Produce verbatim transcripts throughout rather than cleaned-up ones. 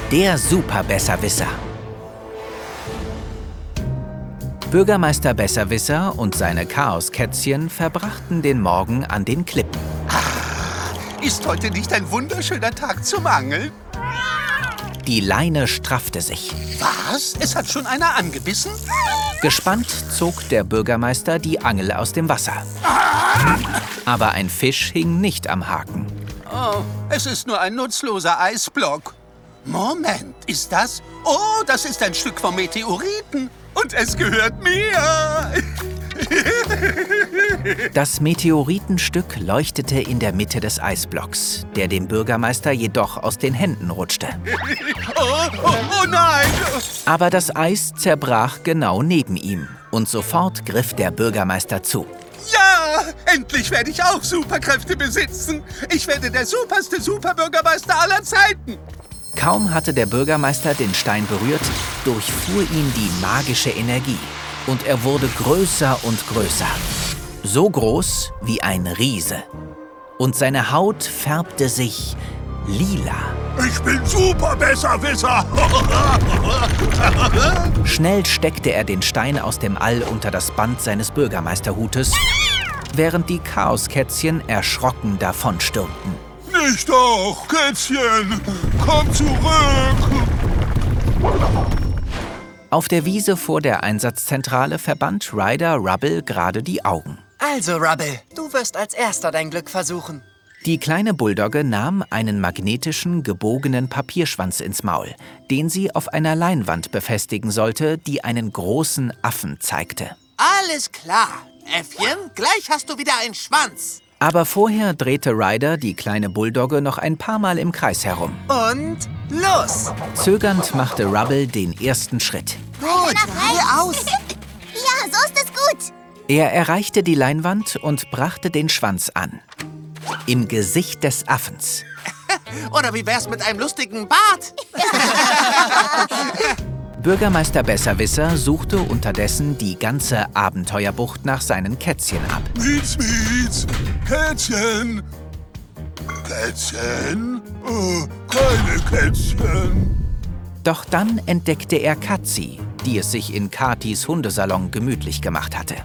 der Super-Besserwisser. Bürgermeister Besserwisser und seine Chaoskätzchen verbrachten den Morgen an den Klippen. Ah, ist heute nicht ein wunderschöner Tag zum Angeln? Die Leine straffte sich. Was? Es hat schon einer angebissen? Gespannt zog der Bürgermeister die Angel aus dem Wasser. Aber ein Fisch hing nicht am Haken. Oh, es ist nur ein nutzloser Eisblock. Moment, ist das? Oh, das ist ein Stück vom Meteoriten. Und es gehört mir. Das Meteoritenstück leuchtete in der Mitte des Eisblocks, der dem Bürgermeister jedoch aus den Händen rutschte. Oh, oh, oh nein! Aber das Eis zerbrach genau neben ihm und sofort griff der Bürgermeister zu. Ja, endlich werde ich auch Superkräfte besitzen. Ich werde der superste Superbürgermeister aller Zeiten. Kaum hatte der Bürgermeister den Stein berührt, durchfuhr ihn die magische Energie. Und er wurde größer und größer. So groß wie ein Riese. Und seine Haut färbte sich lila. Ich bin Super-Besserwisser! Schnell steckte er den Stein aus dem All unter das Band seines Bürgermeisterhutes, während die Chaoskätzchen erschrocken davonstürmten. Nicht doch, Kätzchen! Komm zurück! Auf der Wiese vor der Einsatzzentrale verband Ryder Rubble gerade die Augen. Also, Rubble, du wirst als Erster dein Glück versuchen. Die kleine Bulldogge nahm einen magnetischen, gebogenen Papierschwanz ins Maul, den sie auf einer Leinwand befestigen sollte, die einen großen Affen zeigte. Alles klar, Äffchen, gleich hast du wieder einen Schwanz. Aber vorher drehte Ryder die kleine Bulldogge noch ein paar Mal im Kreis herum. Und los! Zögernd machte Rubble den ersten Schritt. Gut, geh aus. Ja, so ist es gut. Er erreichte die Leinwand und brachte den Schwanz an. Im Gesicht des Affens. Oder wie wär's mit einem lustigen Bart? Bürgermeister Besserwisser suchte unterdessen die ganze Abenteuerbucht nach seinen Kätzchen ab. Mietz, Mietz! Kätzchen! Kätzchen? Oh, keine Kätzchen. Doch dann entdeckte er Katzi, die es sich in Katis Hundesalon gemütlich gemacht hatte.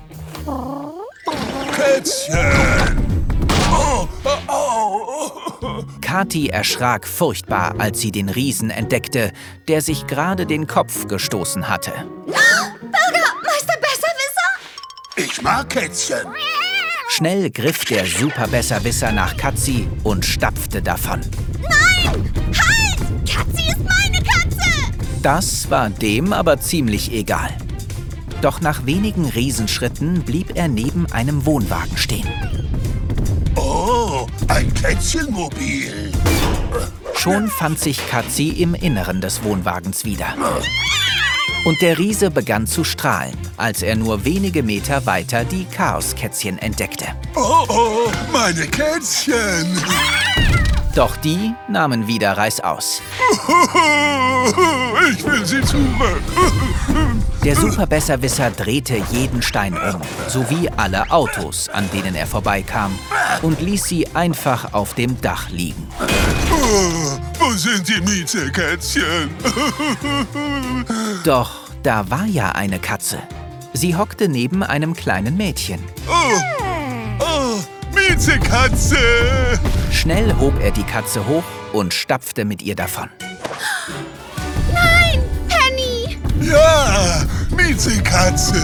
Kätzchen! Oh, oh, oh. Kati erschrak furchtbar, als sie den Riesen entdeckte, der sich gerade den Kopf gestoßen hatte. Bürgermeister Besserwisser? Ich mag Kätzchen. Schnell griff der Super-Besserwisser nach Katzi und stapfte davon. Nein! Halt! Katzi ist meine Katze! Das war dem aber ziemlich egal. Doch nach wenigen Riesenschritten blieb er neben einem Wohnwagen stehen. Oh, ein Kätzchenmobil. Schon fand sich Katzi im Inneren des Wohnwagens wieder. Und der Riese begann zu strahlen, als er nur wenige Meter weiter die Chaoskätzchen entdeckte. Oh, oh, meine Kätzchen. Doch die nahmen wieder reißaus. Ich will sie zurück. Der Superbesserwisser drehte jeden Stein um, sowie alle Autos, an denen er vorbeikam, und ließ sie einfach auf dem Dach liegen. Oh, wo sind die Miezekätzchen? Doch da war ja eine Katze. Sie hockte neben einem kleinen Mädchen. Oh, oh, Miezekatze! Schnell hob er die Katze hoch und stapfte mit ihr davon. Nein, Penny! Ja, Miezekatze!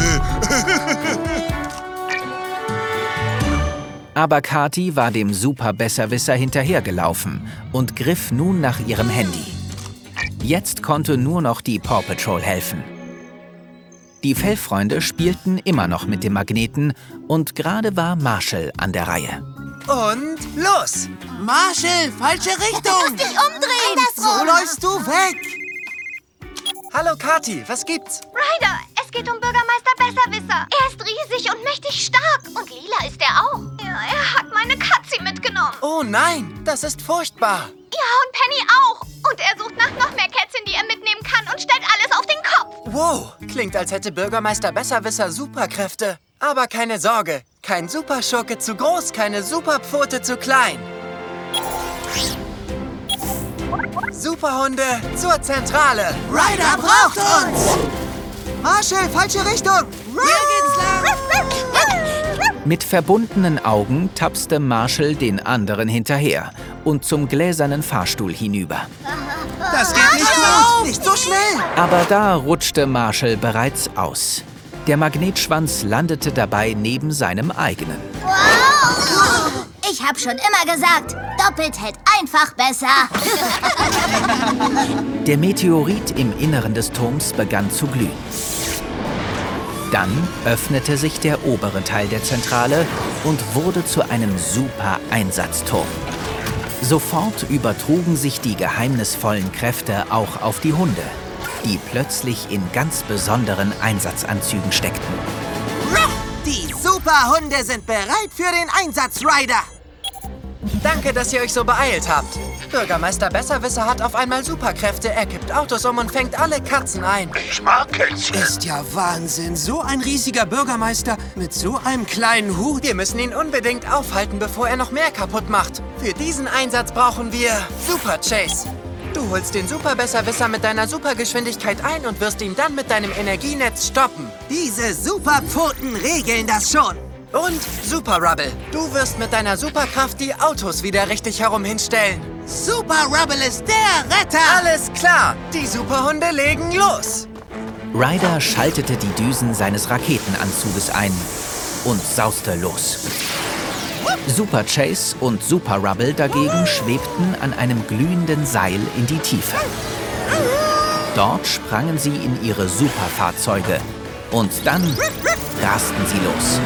Aber Kati war dem Super-Besserwisser hinterhergelaufen und griff nun nach ihrem Handy. Jetzt konnte nur noch die Paw Patrol helfen. Die Fellfreunde spielten immer noch mit dem Magneten und gerade war Marshall an der Reihe. Und los! Marshall, falsche Richtung. Dich umdrehen! So läufst du weg. Hallo Kati, was gibt's? Ryder, es geht um Bürgermeister Besserwisser. Er ist riesig und mächtig stark. Und lila ist er auch. Ja, er hat meine Katze mitgenommen. Oh nein, das ist furchtbar. Ja, und Penny auch. Und er sucht nach noch mehr Kätzchen, die er mitnehmen kann und stellt alles auf den Kopf. Wow, klingt, als hätte Bürgermeister Besserwisser Superkräfte. Aber keine Sorge, kein Superschurke zu groß, keine Superpfote zu klein. Superhunde zur Zentrale. Ryder braucht uns! Marshall, falsche Richtung. Hier geht's lang! Mit verbundenen Augen tapste Marshall den anderen hinterher und zum gläsernen Fahrstuhl hinüber. Das geht nicht gut. Nicht so schnell. Aber da rutschte Marshall bereits aus. Der Magnetschwanz landete dabei neben seinem eigenen. Ich hab schon immer gesagt, doppelt hält einfach besser. Der Meteorit im Inneren des Turms begann zu glühen. Dann öffnete sich der obere Teil der Zentrale und wurde zu einem Super-Einsatzturm. Sofort übertrugen sich die geheimnisvollen Kräfte auch auf die Hunde, die plötzlich in ganz besonderen Einsatzanzügen steckten. Die Superhunde sind bereit für den Einsatz, Ryder. Danke, dass ihr euch so beeilt habt. Bürgermeister Besserwisser hat auf einmal Superkräfte. Er kippt Autos um und fängt alle Katzen ein. Ich mag Kätzchen. Ist ja Wahnsinn. So ein riesiger Bürgermeister mit so einem kleinen Hut. Wir müssen ihn unbedingt aufhalten, bevor er noch mehr kaputt macht. Für diesen Einsatz brauchen wir Super Chase. Du holst den Superbesserwisser mit deiner Supergeschwindigkeit ein und wirst ihn dann mit deinem Energienetz stoppen. Diese Superpfoten regeln das schon. Und Super Rubble, du wirst mit deiner Superkraft die Autos wieder richtig herum hinstellen. Super Rubble ist der Retter! Alles klar, die Superhunde legen los. Ryder schaltete die Düsen seines Raketenanzuges ein und sauste los. Super Chase und Super Rubble dagegen schwebten an einem glühenden Seil in die Tiefe. Dort sprangen sie in ihre Superfahrzeuge und dann rasten sie los.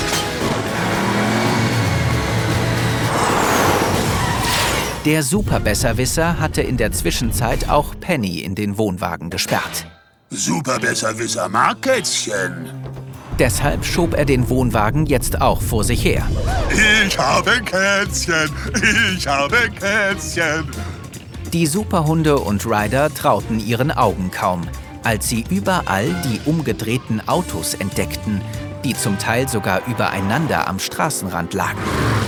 Der Superbesserwisser hatte in der Zwischenzeit auch Penny in den Wohnwagen gesperrt. Superbesserwisser mag Kätzchen. Deshalb schob er den Wohnwagen jetzt auch vor sich her. Ich habe Kätzchen, ich habe Kätzchen. Die Superhunde und Ryder trauten ihren Augen kaum, als sie überall die umgedrehten Autos entdeckten, die zum Teil sogar übereinander am Straßenrand lagen.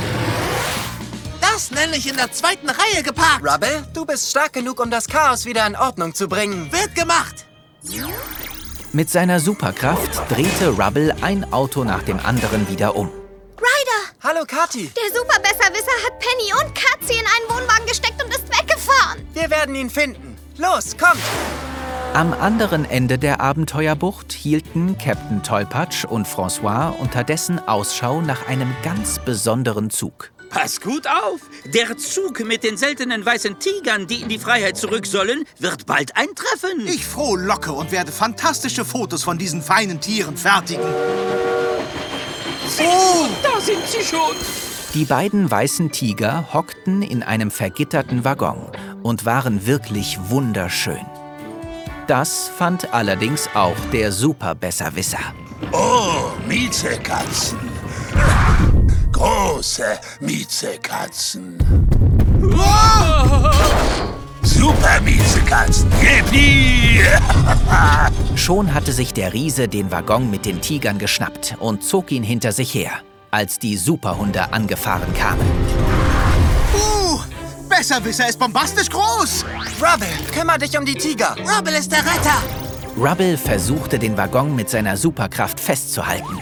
Das nenne ich in der zweiten Reihe geparkt. Rubble, du bist stark genug, um das Chaos wieder in Ordnung zu bringen. Wird gemacht. Mit seiner Superkraft drehte Rubble ein Auto nach dem anderen wieder um. Ryder, Hallo, Kathi. der Superbesserwisser hat Penny und Katzi in einen Wohnwagen gesteckt und ist weggefahren. Wir werden ihn finden. Los, kommt. Am anderen Ende der Abenteuerbucht hielten Captain Tollpatsch und François unterdessen Ausschau nach einem ganz besonderen Zug. Pass gut auf! Der Zug mit den seltenen weißen Tigern, die in die Freiheit zurück sollen, wird bald eintreffen. Ich frohlocke und werde fantastische Fotos von diesen feinen Tieren fertigen. Oh, da sind sie schon! Die beiden weißen Tiger hockten in einem vergitterten Waggon und waren wirklich wunderschön. Das fand allerdings auch der Superbesserwisser. Oh, Miezekatzen. Große Miezekatzen. Oh! Super Miezekatzen. Yippie! Schon hatte sich der Riese den Waggon mit den Tigern geschnappt und zog ihn hinter sich her, als die Superhunde angefahren kamen. Uh, Besserwisser ist bombastisch groß. Rubble, kümmere dich um die Tiger. Rubble ist der Retter. Rubble versuchte, den Waggon mit seiner Superkraft festzuhalten.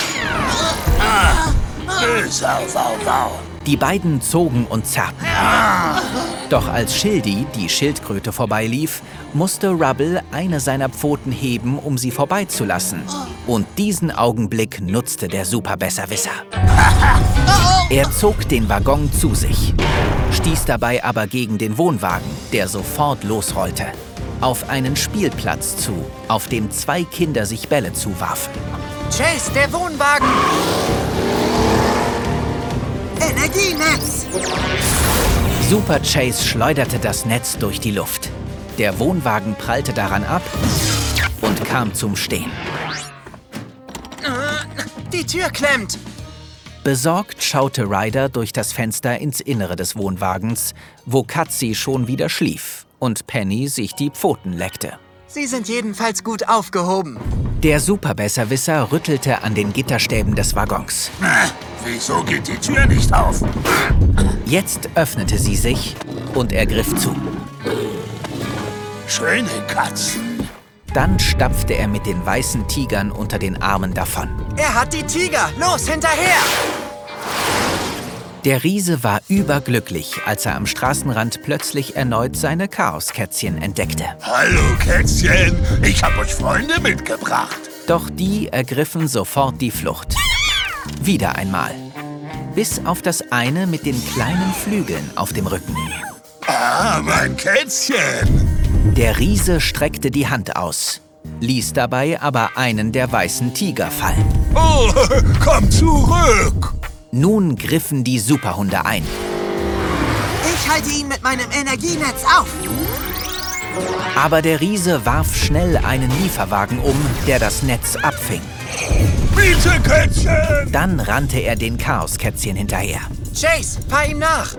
Sau, sau, sau. Die beiden zogen und zerrten. Doch als Schildi, die Schildkröte, vorbeilief, musste Rubble eine seiner Pfoten heben, um sie vorbeizulassen. Und diesen Augenblick nutzte der Superbesserwisser. Er zog den Waggon zu sich, stieß dabei aber gegen den Wohnwagen, der sofort losrollte, auf einen Spielplatz zu, auf dem zwei Kinder sich Bälle zuwarfen. Chase, der Wohnwagen. Energienetz. Super Chase schleuderte das Netz durch die Luft. Der Wohnwagen prallte daran ab und kam zum Stehen. Die Tür klemmt. Besorgt schaute Ryder durch das Fenster ins Innere des Wohnwagens, wo Katzi schon wieder schlief und Penny sich die Pfoten leckte. Sie sind jedenfalls gut aufgehoben. Der Superbesserwisser rüttelte an den Gitterstäben des Waggons. Äh, Wieso geht die Tür nicht auf? Jetzt öffnete sie sich und er griff zu. schöne Katzen. Dann stapfte er mit den weißen Tigern unter den Armen davon. Er hat die Tiger! Los, hinterher! Der Riese war überglücklich, als er am Straßenrand plötzlich erneut seine Chaoskätzchen entdeckte. Hallo, Kätzchen. Ich habe euch Freunde mitgebracht. Doch die ergriffen sofort die Flucht. Wieder einmal. Bis auf das eine mit den kleinen Flügeln auf dem Rücken. Ah, mein Kätzchen. Der Riese streckte die Hand aus, ließ dabei aber einen der weißen Tiger fallen. Oh, komm zurück. Nun griffen die Superhunde ein. Ich halte ihn mit meinem Energienetz auf. Aber der Riese warf schnell einen Lieferwagen um, der das Netz abfing. Bitte, Kätzchen. Dann rannte er den Chaoskätzchen hinterher. Chase, fahr ihm nach!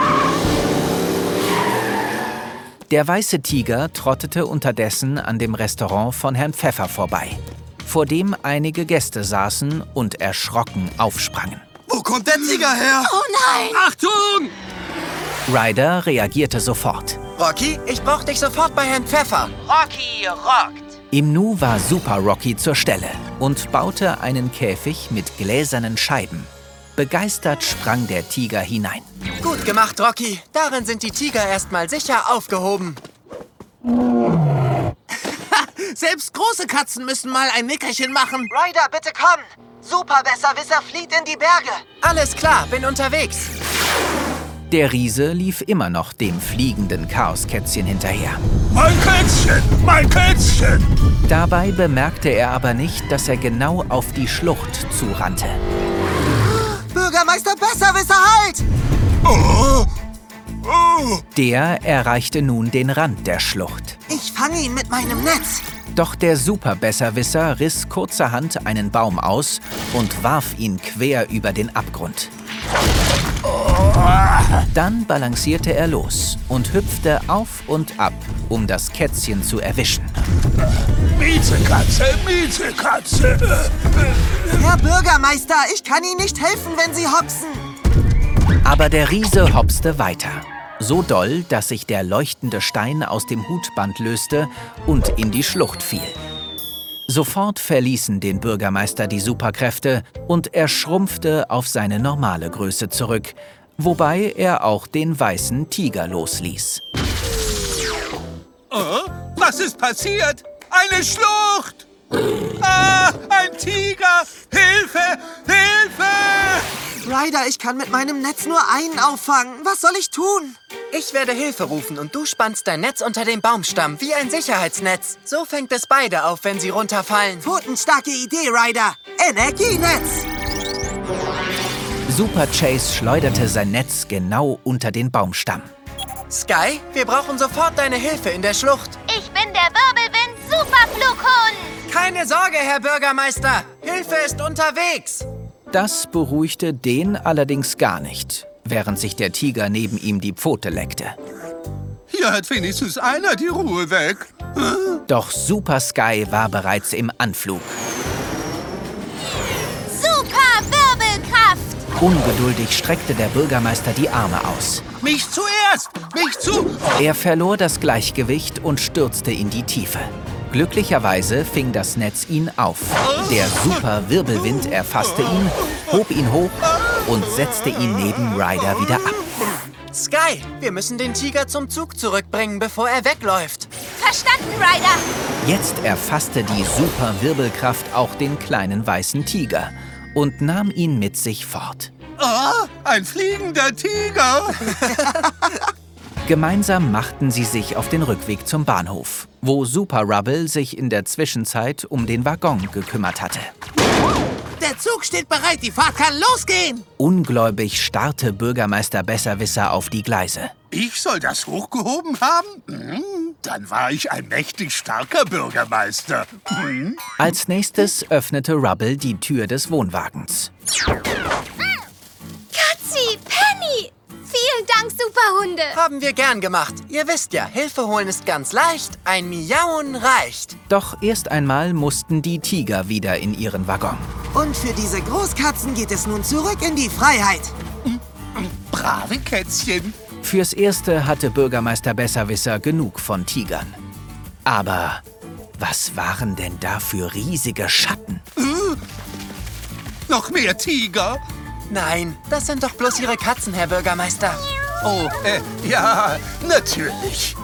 Der weiße Tiger trottete unterdessen an dem Restaurant von Herrn Pfeffer vorbei, vor dem einige Gäste saßen und erschrocken aufsprangen. Wo kommt der Tiger her? Oh nein! Achtung! Ryder reagierte sofort. Rocky, ich brauch dich sofort bei Herrn Pfeffer. Rocky rockt. Im Nu war Super Rocky zur Stelle und baute einen Käfig mit gläsernen Scheiben. Begeistert sprang der Tiger hinein. Gut gemacht, Rocky. Darin sind die Tiger erstmal sicher aufgehoben. Selbst große Katzen müssen mal ein Nickerchen machen. Ryder, bitte komm. Super Besserwisser flieht in die Berge. Alles klar, bin unterwegs. Der Riese lief immer noch dem fliegenden Chaoskätzchen hinterher. Mein Kätzchen, mein Kätzchen. Dabei bemerkte er aber nicht, dass er genau auf die Schlucht zurannte. Bürgermeister Besserwisser, halt! Oh, oh. Der erreichte nun den Rand der Schlucht. Ich fange ihn mit meinem Netz. Doch der Superbesserwisser riss kurzerhand einen Baum aus und warf ihn quer über den Abgrund. Dann balancierte er los und hüpfte auf und ab, um das Kätzchen zu erwischen. Miezekatze, Miezekatze. Herr Bürgermeister, ich kann Ihnen nicht helfen, wenn Sie hopsen. Aber der Riese hopste weiter. So doll, dass sich der leuchtende Stein aus dem Hutband löste und in die Schlucht fiel. Sofort verließen den Bürgermeister die Superkräfte und er schrumpfte auf seine normale Größe zurück, wobei er auch den weißen Tiger losließ. Oh, was ist passiert? Eine Schlucht! Ah, ein Tiger! Hilfe! Hilfe! Ryder, ich kann mit meinem Netz nur einen auffangen. Was soll ich tun? Ich werde Hilfe rufen und du spannst dein Netz unter dem Baumstamm wie ein Sicherheitsnetz. So fängt es beide auf, wenn sie runterfallen. Pfotenstarke Idee, Ryder. Energienetz. Super Chase schleuderte sein Netz genau unter den Baumstamm. Sky, wir brauchen sofort deine Hilfe in der Schlucht. Ich bin der Wirbelwind Superflughund. Keine Sorge, Herr Bürgermeister. Hilfe ist unterwegs. Das beruhigte den allerdings gar nicht, während sich der Tiger neben ihm die Pfote leckte. Hier hat wenigstens einer die Ruhe weg. Doch Super Sky war bereits im Anflug. Super Wirbelkraft. Ungeduldig streckte der Bürgermeister die Arme aus. Mich zuerst! Mich zu... Er verlor das Gleichgewicht und stürzte in die Tiefe. Glücklicherweise fing das Netz ihn auf. Der Super-Wirbelwind erfasste ihn, hob ihn hoch und setzte ihn neben Ryder wieder ab. Sky, wir müssen den Tiger zum Zug zurückbringen, bevor er wegläuft. Verstanden, Ryder. Jetzt erfasste die Super-Wirbelkraft auch den kleinen weißen Tiger und nahm ihn mit sich fort. Ah, ein fliegender Tiger! Gemeinsam machten sie sich auf den Rückweg zum Bahnhof, wo Super Rubble sich in der Zwischenzeit um den Waggon gekümmert hatte. Der Zug steht bereit, die Fahrt kann losgehen. Ungläubig starrte Bürgermeister Besserwisser auf die Gleise. Ich soll das hochgehoben haben? Hm, dann war ich ein mächtig starker Bürgermeister. Hm. Als nächstes öffnete Rubble die Tür des Wohnwagens. Katzi, Penny. Vielen Dank, Superhunde. Haben wir gern gemacht. Ihr wisst ja, Hilfe holen ist ganz leicht, ein Miauen reicht. Doch erst einmal mussten die Tiger wieder in ihren Waggon. Und für diese Großkatzen geht es nun zurück in die Freiheit. Brave Kätzchen. Fürs Erste hatte Bürgermeister Besserwisser genug von Tigern. Aber was waren denn da für riesige Schatten? Uh, noch mehr Tiger? Nein, das sind doch bloß Ihre Katzen, Herr Bürgermeister. Oh, äh, ja, natürlich.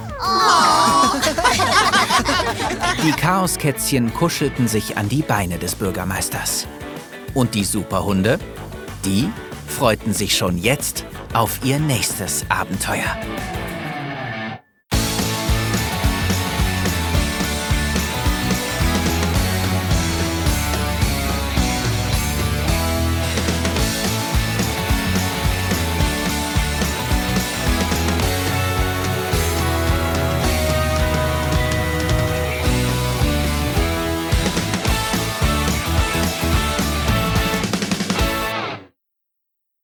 Die Chaoskätzchen kuschelten sich an die Beine des Bürgermeisters. Und die Superhunde, die freuten sich schon jetzt auf ihr nächstes Abenteuer.